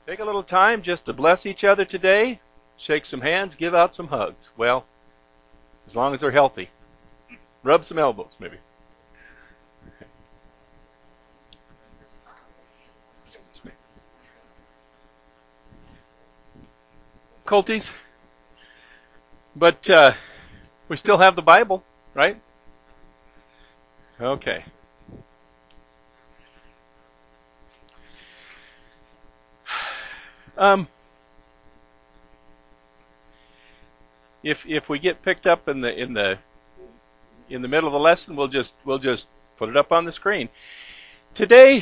Take a little time just to bless each other today, shake some hands, give out some hugs. Well, as long as they're healthy. Rub some elbows, maybe. Excuse me. Culties. But we still have the Bible, right? Okay. If we get picked up in the middle of the lesson, we'll just put it up on the screen. Today,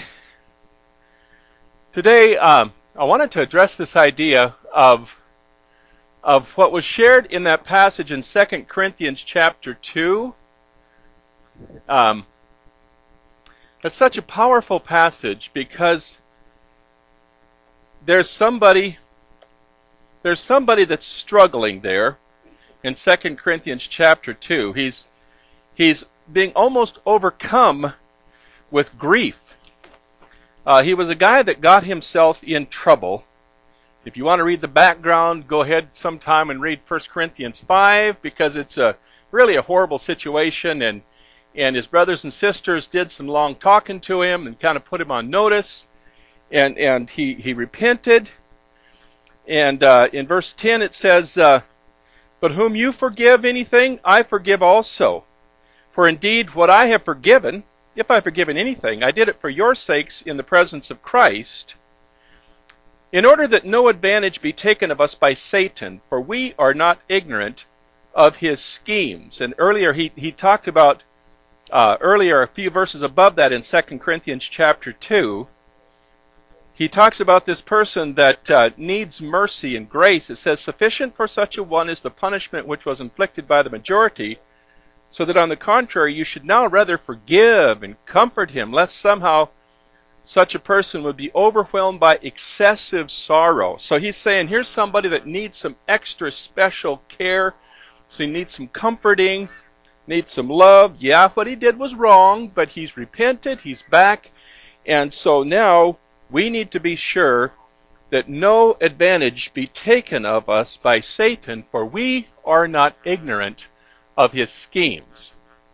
I wanted to address this idea of what was shared in that passage in 2 Corinthians chapter 2. That's such a powerful passage because there's somebody that's struggling there in 2 Corinthians chapter 2. He's being almost overcome with grief. He was a guy that got himself in trouble. If you want to read the background, go ahead sometime and read 1 Corinthians 5 because it's really a horrible situation, and his brothers and sisters did some long talking to him and kind of put him on notice, and he repented. And in verse 10 it says, "But whom you forgive anything, I forgive also. For indeed what I have forgiven, if I have forgiven anything, I did it for your sakes in the presence of Christ, in order that no advantage be taken of us by Satan, for we are not ignorant of his schemes." And earlier he talked about, earlier a few verses above that in 2 Corinthians chapter 2, he talks about this person that needs mercy and grace. It says, "Sufficient for such a one is the punishment which was inflicted by the majority, so that on the contrary you should now rather forgive and comfort him, lest somehow such a person would be overwhelmed by excessive sorrow." So he's saying, here's somebody that needs some extra special care. So he needs some comforting, needs some love. Yeah, what he did was wrong, but he's repented, he's back. And so now we need to be sure that no advantage be taken of us by Satan, for we are not ignorant of his schemes.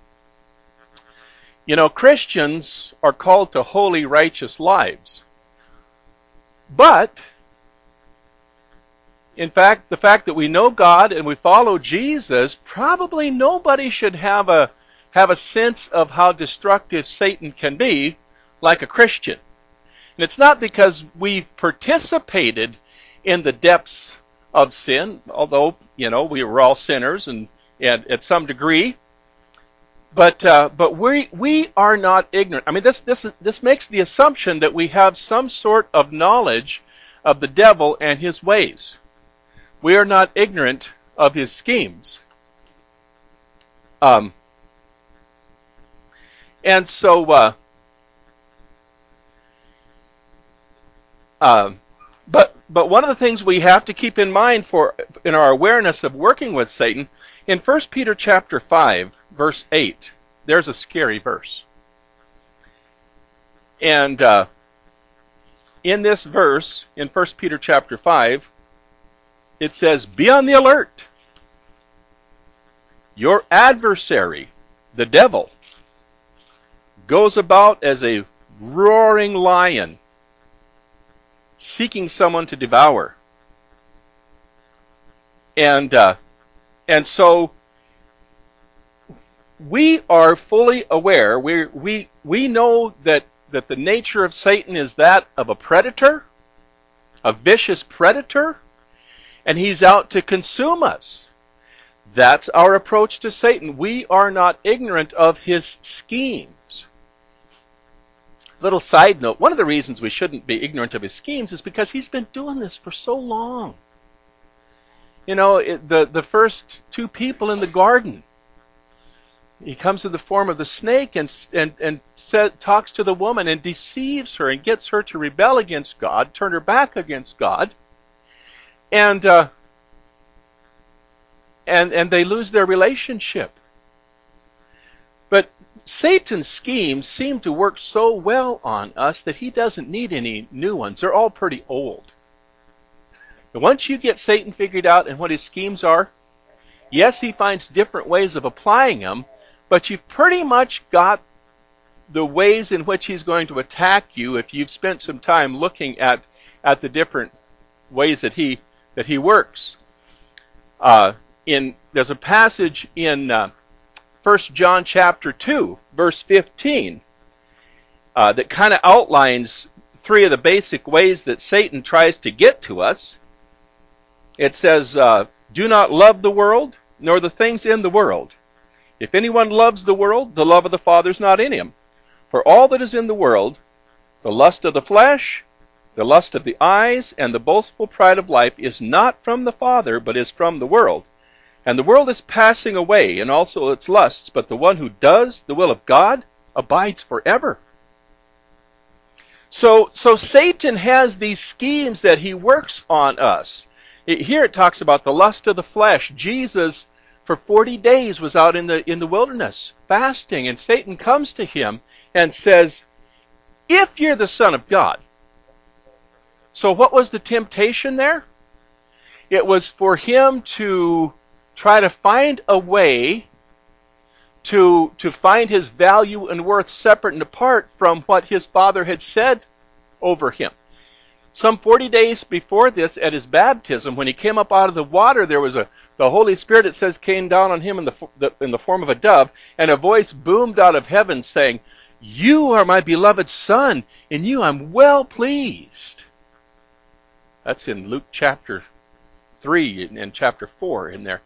You know, Christians are called to holy, righteous lives. But, in fact, the fact that we know God and we follow Jesus, probably nobody should have a sense of how destructive Satan can be like a Christian. And it's not because we've participated in the depths of sin, although, you know, we were all sinners and at some degree. But we are not ignorant. I mean, this makes the assumption that we have some sort of knowledge of the devil and his ways. We are not ignorant of his schemes. And so, but one of the things we have to keep in mind in our awareness of working with Satan, in 1 Peter chapter 5, verse 8, there's a scary verse. And in this verse, in 1 Peter chapter 5, it says, "Be on the alert. Your adversary, the devil, goes about as a roaring lion, seeking someone to devour." And so we are fully aware. We know that the nature of Satan is that of a predator, a vicious predator, and he's out to consume us. That's our approach to Satan. We are not ignorant of his schemes. Little side note, one of the reasons we shouldn't be ignorant of his schemes is because he's been doing this for so long. You know, the first two people in the garden, he comes in the form of the snake and talks to the woman and deceives her and gets her to rebel against God, turn her back against God, and they lose their relationship. But Satan's schemes seem to work so well on us that he doesn't need any new ones. They're all pretty old. And once you get Satan figured out and what his schemes are, yes, he finds different ways of applying them, but you've pretty much got the ways in which he's going to attack you if you've spent some time looking at the different ways that he works. There's a passage in 1 John chapter 2, verse 15, that kind of outlines three of the basic ways that Satan tries to get to us. It says, do not love the world, nor the things in the world. If anyone loves the world, the love of the Father is not in him. For all that is in the world, the lust of the flesh, the lust of the eyes, and the boastful pride of life is not from the Father, but is from the world. And the world is passing away, and also its lusts, but the one who does the will of God abides forever. So Satan has these schemes that he works on us. Here it talks about the lust of the flesh. Jesus, for 40 days, was out in the wilderness, fasting, and Satan comes to him and says, if you're the Son of God. So what was the temptation there? It was for him to try to find a way to find his value and worth separate and apart from what his Father had said over him. Some 40 days before this, at his baptism, when he came up out of the water, there was the Holy Spirit, it says, came down on him in the form of a dove, and a voice boomed out of heaven saying, you are my beloved Son, in you I'm well pleased. That's in Luke chapter 3 and chapter 4 in there.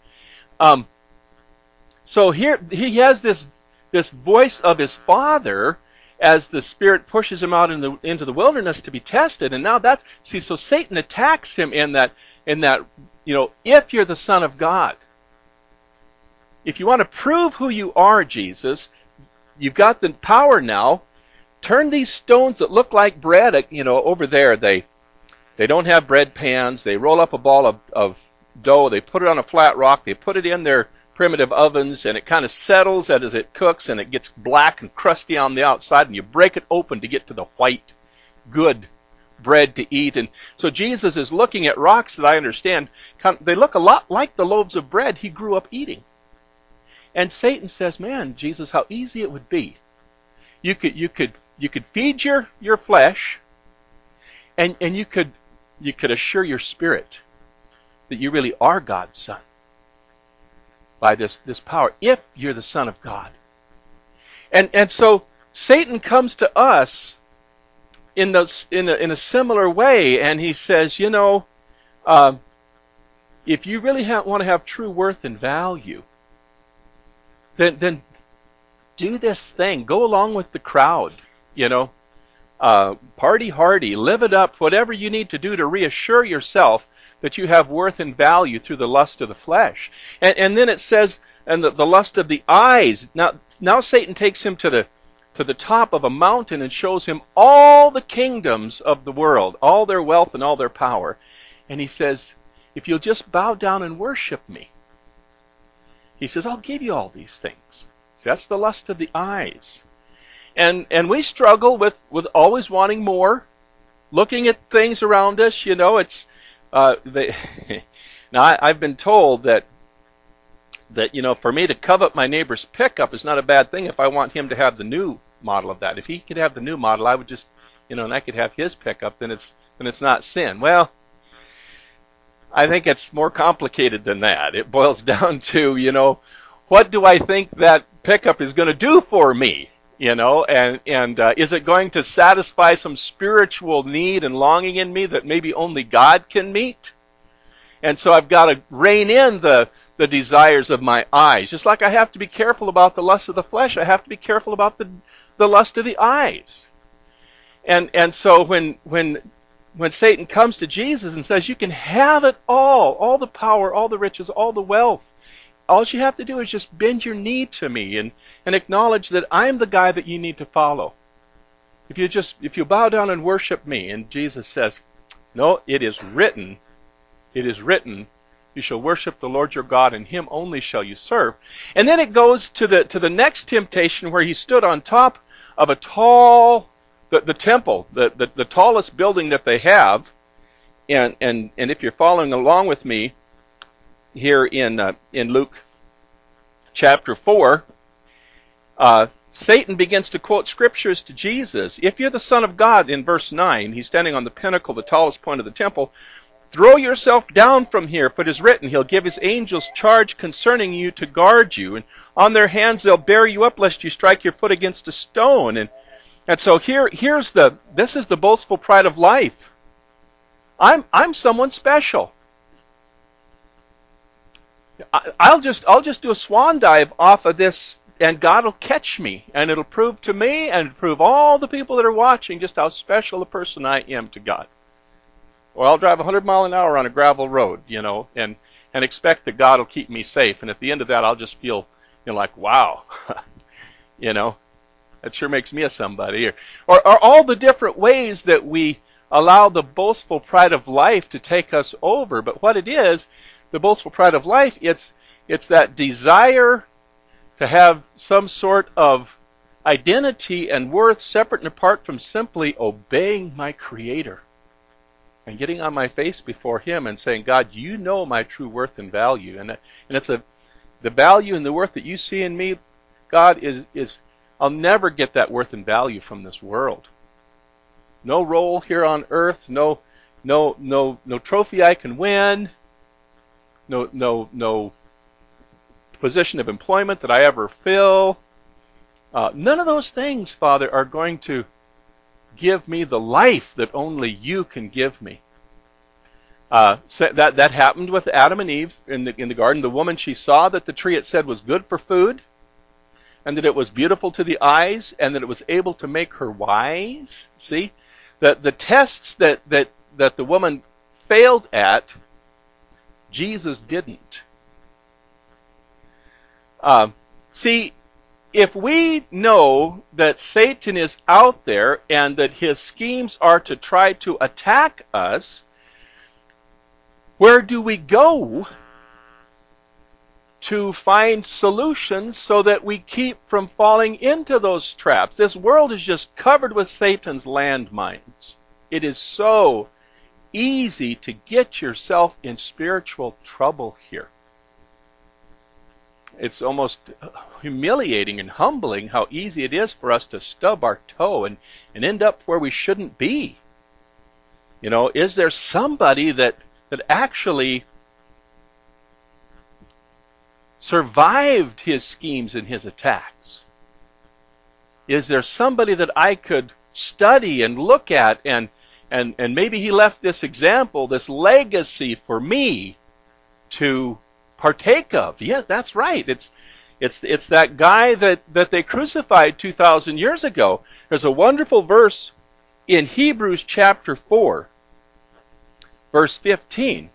So here he has this voice of his Father as the Spirit pushes him out into the wilderness to be tested, and now so Satan attacks him in that if you're the Son of God, if you want to prove who you are, Jesus, you've got the power now. Turn these stones that look like bread, over there. They don't have bread pans. They roll up a ball of dough. They put it on a flat rock. They put it in their primitive ovens, and it kind of settles as it cooks, and it gets black and crusty on the outside, and you break it open to get to the white, good bread to eat. And so Jesus is looking at rocks that I understand, they look a lot like the loaves of bread he grew up eating. And Satan says, man, Jesus, how easy it would be. You could feed your flesh, and you could assure your spirit that you really are God's Son by this power, if you're the Son of God. And so Satan comes to us in a similar way, and he says, if you really want to have true worth and value, then do this thing. Go along with the crowd, party hardy, live it up, whatever you need to do to reassure yourself that you have worth and value through the lust of the flesh. And then it says, and the lust of the eyes. Now Satan takes him to the top of a mountain and shows him all the kingdoms of the world, all their wealth and all their power. And he says, if you'll just bow down and worship me, he says, I'll give you all these things. See, that's the lust of the eyes. And we struggle with always wanting more, looking at things around us. It's now I've been told that for me to covet my neighbor's pickup is not a bad thing if I want him to have the new model of that. If he could have the new model, I would just and I could have his pickup, then it's not sin. Well, I think it's more complicated than that. It boils down to, what do I think that pickup is going to do for me? And is it going to satisfy some spiritual need and longing in me that maybe only God can meet? And so I've got to rein in the desires of my eyes. Just like I have to be careful about the lust of the flesh, I have to be careful about the lust of the eyes. And so when Satan comes to Jesus and says, you can have it all the power, all the riches, all the wealth, all you have to do is just bend your knee to me and acknowledge that I'm the guy that you need to follow. If you bow down and worship me, and Jesus says, no, it is written, you shall worship the Lord your God, and him only shall you serve. And then it goes to the next temptation where he stood on top of the temple, the tallest building that they have, and if you're following along with me here in Luke chapter 4, Satan begins to quote scriptures to Jesus. If you're the Son of God, in verse 9, he's standing on the pinnacle, the tallest point of the temple. Throw yourself down from here, for it is written, he'll give his angels charge concerning you to guard you, and on their hands they'll bear you up lest you strike your foot against a stone. And so this is the boastful pride of life. I'm someone special. I'll just do a swan dive off of this, and God will catch me, and it'll prove to me and prove all the people that are watching just how special a person I am to God. Or I'll drive 100 miles an hour on a gravel road, and expect that God will keep me safe. And at the end of that, I'll just feel, like, wow, that sure makes me a somebody. Or all the different ways that we allow the boastful pride of life to take us over. But what it is, the boastful pride of life, it's that desire to have some sort of identity and worth separate and apart from simply obeying my Creator and getting on my face before Him and saying, God, you know my true worth and value. And it's the value and the worth that you see in me, God, is I'll never get that worth and value from this world. No role here on earth, no trophy I can win, no position of employment that I ever fill. None of those things, Father, are going to give me the life that only you can give me. So that happened with Adam and Eve in the garden. The woman, she saw that the tree, it said, was good for food, and that it was beautiful to the eyes, and that it was able to make her wise. See, the tests that the woman failed at, Jesus didn't. See, if we know that Satan is out there and that his schemes are to try to attack us, where do we go to find solutions so that we keep from falling into those traps? This world is just covered with Satan's landmines. It is so easy to get yourself in spiritual trouble here. It's almost humiliating and humbling how easy it is for us to stub our toe and end up where we shouldn't be. Is there somebody that actually survived his schemes and his attacks? Is there somebody that I could study and look at and maybe he left this example, this legacy for me to partake of? Yeah, that's right. It's that guy that they crucified 2,000 years ago. There's a wonderful verse in Hebrews chapter 4, verse 15.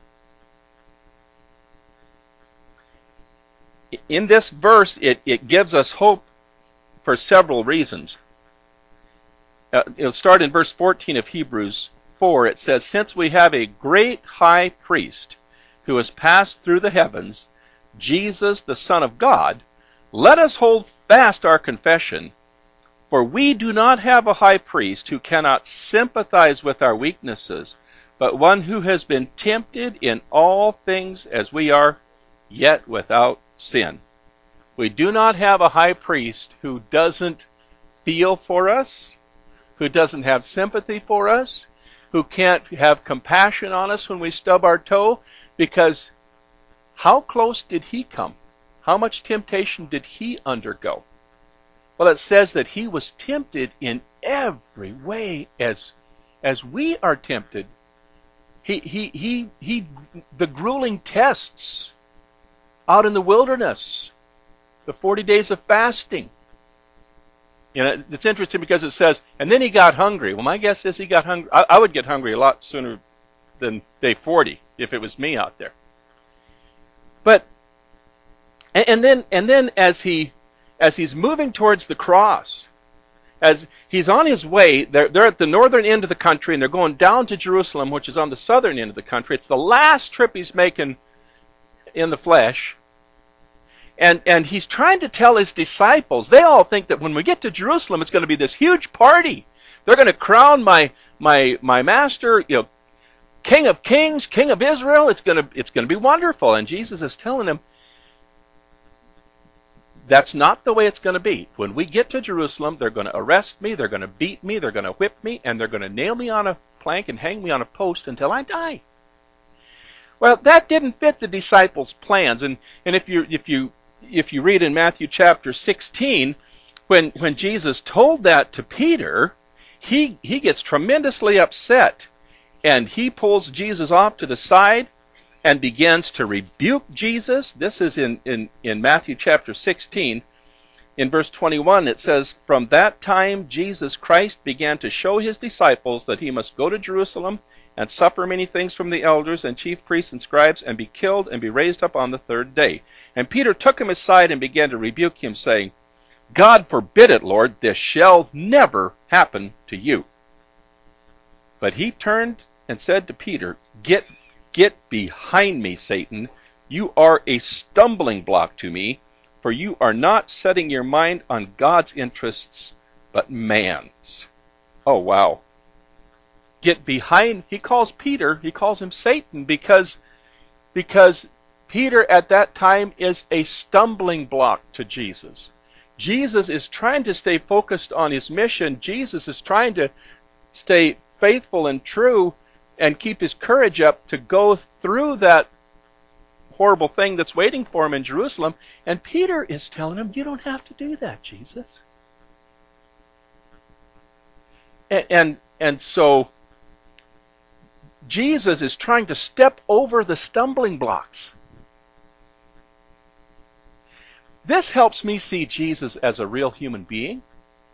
In this verse, it gives us hope for several reasons. It'll start in verse 14 of Hebrews 4. It says, since we have a great high priest who has passed through the heavens, Jesus, the Son of God, let us hold fast our confession, for we do not have a high priest who cannot sympathize with our weaknesses, but one who has been tempted in all things as we are, yet without sin. We do not have a high priest who doesn't feel for us, who doesn't have sympathy for us, who can't have compassion on us when we stub our toe, because how close did he come? How much temptation did he undergo? Well, it says that he was tempted in every way as we are tempted. He the grueling tests out in the wilderness, the 40 days of fasting. It's interesting because it says, and then he got hungry. Well, my guess is he got hungry. I would get hungry a lot sooner than day 40 if it was me out there. But and then as he's moving towards the cross, as he's on his way, they're at the northern end of the country and they're going down to Jerusalem, which is on the southern end of the country. It's the last trip he's making in the flesh. And he's trying to tell his disciples, they all think that when we get to Jerusalem, it's going to be this huge party. They're going to crown my master, King of Kings, King of Israel. It's going to be wonderful. And Jesus is telling him, that's not the way it's going to be. When we get to Jerusalem, they're going to arrest me, they're going to beat me, they're going to whip me, and they're going to nail me on a plank and hang me on a post until I die. Well, that didn't fit the disciples' plans. And if you read in Matthew chapter 16, when Jesus told that to Peter, he gets tremendously upset, and he pulls Jesus off to the side and begins to rebuke Jesus. This is in Matthew chapter 16. In verse 21, it says, "From that time Jesus Christ began to show his disciples that he must go to Jerusalem and suffer many things from the elders and chief priests and scribes, and be killed and be raised up on the third day. And Peter took him aside and began to rebuke him, saying, 'God forbid it, Lord, this shall never happen to you.' But he turned and said to Peter, 'Get behind me, Satan. You are a stumbling block to me, for you are not setting your mind on God's interests, but man's.'" Oh, wow. Get behind, he calls him Satan, because Peter at that time is a stumbling block to Jesus. Jesus is trying to stay focused on his mission. Jesus is trying to stay faithful and true and keep his courage up to go through that horrible thing that's waiting for him in Jerusalem. And Peter is telling him, "You don't have to do that, Jesus." And so Jesus is trying to step over the stumbling blocks. This helps me see Jesus as a real human being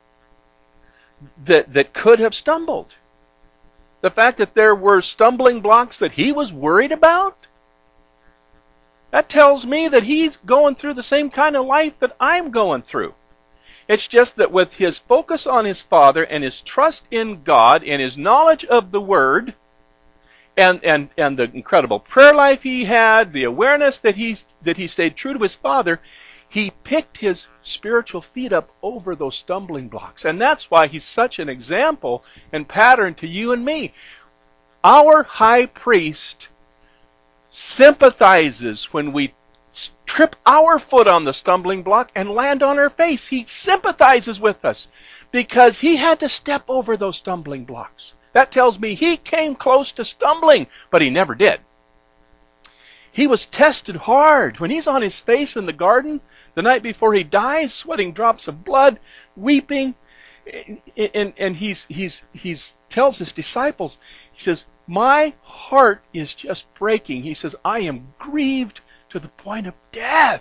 that could have stumbled. The fact that there were stumbling blocks that he was worried about, that tells me that he's going through the same kind of life that I'm going through. It's just that with his focus on his Father and his trust in God and his knowledge of the Word, and the incredible prayer life he had, the awareness that he stayed true to his Father, he picked his spiritual feet up over those stumbling blocks. And that's why he's such an example and pattern to you and me. Our high priest sympathizes when we trip our foot on the stumbling block and land on our face. He sympathizes with us because he had to step over those stumbling blocks. That tells me he came close to stumbling, but he never did. He was tested hard. When he's on his face in the garden the night before he dies, sweating drops of blood, weeping, and he tells his disciples, he says, "My heart is just breaking." He says, "I am grieved to the point of death."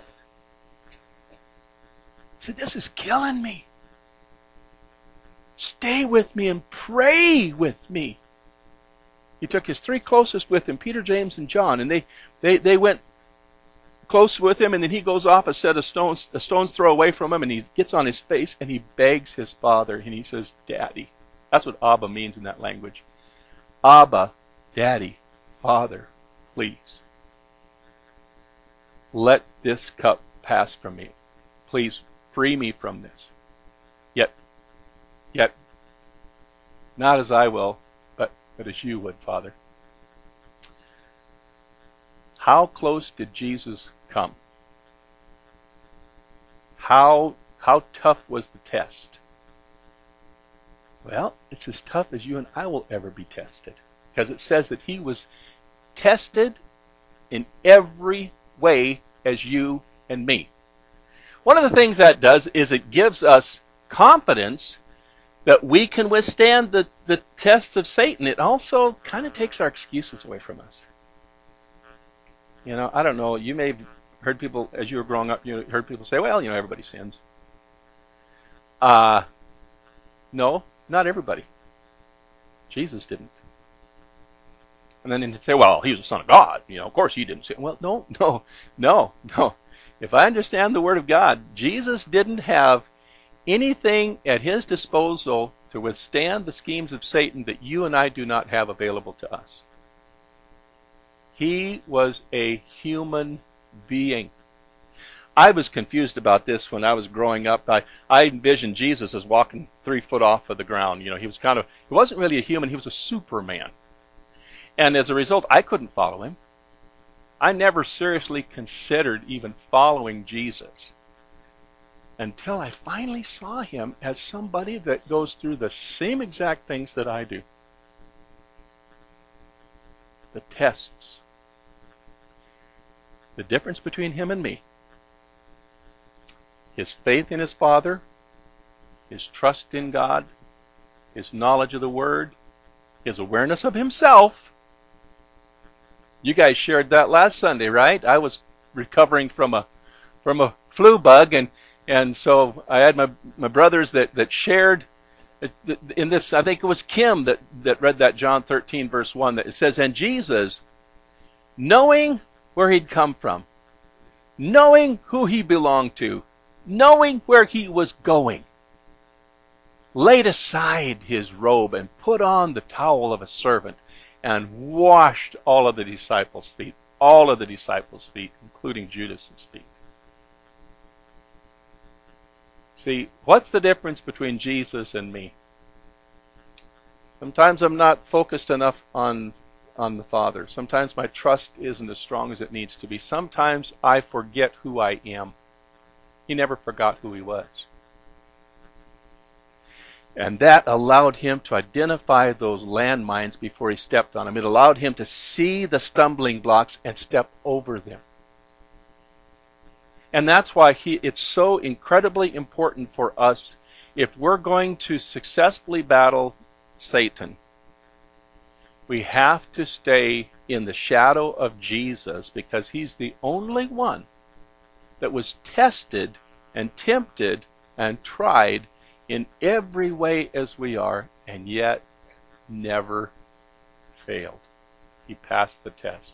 He said, "This is killing me. Stay with me and pray with me." He took his three closest with him, Peter, James, and John, and they went close with him, and then he goes off a stone's throw away from him, and he gets on his face, and he begs his Father, and he says, "Daddy." That's what Abba means in that language. Abba, Daddy, Father, please. Let this cup pass from me. Please free me from this. Yet, not as I will, but as you would, Father. How close did Jesus come? How tough was the test? Well, it's as tough as you and I will ever be tested. Because it says that he was tested in every way as you and me. One of the things that does is it gives us confidence that we can withstand the tests of Satan. It also kind of takes our excuses away from us. You know, I don't know, you may have heard people, as you were growing up, you heard people say, "Well, everybody sins." No, not everybody. Jesus didn't. And then they'd say, "Well, he was the Son of God. Of course he didn't sin." Well, no. If I understand the Word of God, Jesus didn't have anything at his disposal to withstand the schemes of Satan that you and I do not have available to us. He was a human being. I was confused about this when I was growing up. I envisioned Jesus as walking 3 foot off of the ground. He wasn't really a human, he was a Superman. And as a result, I couldn't follow him. I never seriously considered even following Jesus until I finally saw him as somebody that goes through the same exact things that I do. The tests. The difference between him and me. His faith in his Father, his trust in God, his knowledge of the Word, his awareness of himself. You guys shared that last Sunday, right? I was recovering from a flu bug, and so I had my brothers that shared in this. I think it was Kim that read that John 13 verse 1 that it says, and Jesus, knowing where he'd come from, knowing who he belonged to, knowing where he was going, laid aside his robe and put on the towel of a servant and washed all of the disciples' feet, including Judas's feet. See, what's the difference between Jesus and me? Sometimes I'm not focused enough on the Father. Sometimes my trust isn't as strong as it needs to be. Sometimes I forget who I am. He never forgot who he was. And that allowed him to identify those landmines before he stepped on them. It allowed him to see the stumbling blocks and step over them. And that's why it's so incredibly important for us, if we're going to successfully battle Satan, we have to stay in the shadow of Jesus, because he's the only one that was tested and tempted and tried in every way as we are, and yet never failed. He passed the test.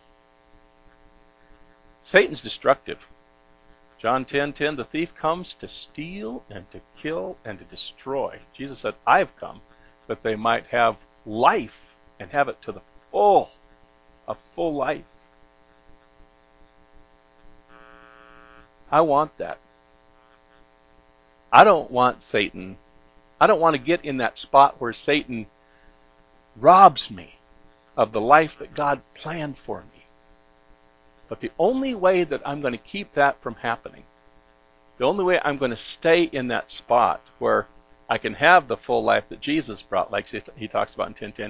Satan's destructive. John 10:10, the thief comes to steal and to kill and to destroy. Jesus said, I've come that they might have life and have it to the full, a full life. I want that. I don't want Satan. I don't want to get in that spot where Satan robs me of the life that God planned for me. But the only way that I'm going to keep that from happening, the only way I'm going to stay in that spot where I can have the full life that Jesus brought, like he talks about in 10:10,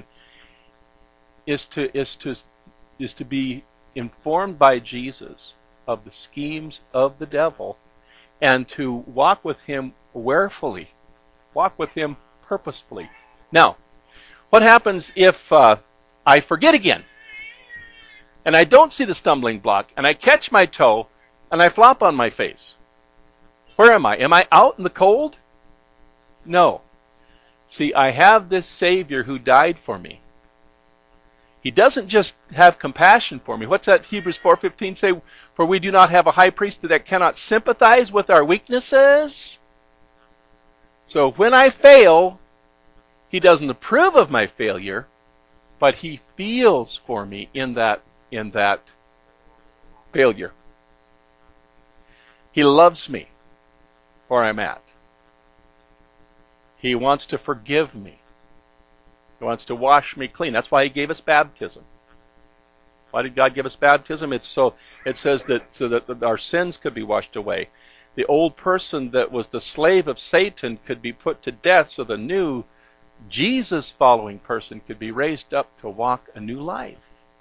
is to be informed by Jesus of the schemes of the devil, and to walk with him warefully, walk with him purposefully. Now, what happens if I forget again, and I don't see the stumbling block, and I catch my toe, and I flop on my face? Where am I? Am I out in the cold? No. See, I have this Savior who died for me. He doesn't just have compassion for me. What's that Hebrews 4:15 say? For we do not have a high priest that cannot sympathize with our weaknesses. So when I fail, he doesn't approve of my failure, but he feels for me in that failure. He loves me where I'm at. He wants to forgive me. He wants to wash me clean. That's why he gave us baptism. Why did God give us baptism? It says that so that our sins could be washed away. The old person that was the slave of Satan could be put to death, so the new Jesus following person could be raised up to walk a new life.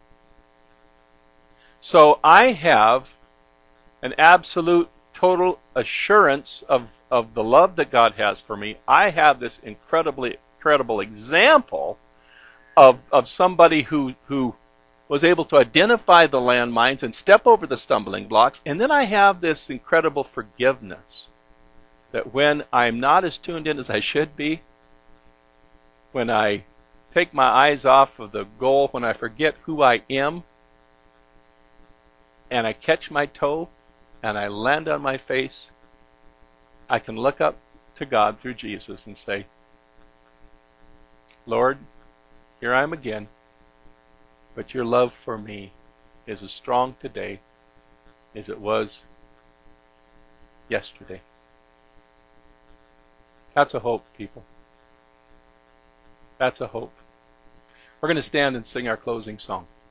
So I have an absolute total assurance of the love that God has for me. I have this incredible example of somebody who was able to identify the landmines and step over the stumbling blocks. And then I have this incredible forgiveness that when I'm not as tuned in as I should be, when I take my eyes off of the goal, when I forget who I am, and I catch my toe and I land on my face, I can look up to God through Jesus and say, Lord, here I am again, but your love for me is as strong today as it was yesterday. That's a hope, people. That's a hope. We're going to stand and sing our closing song.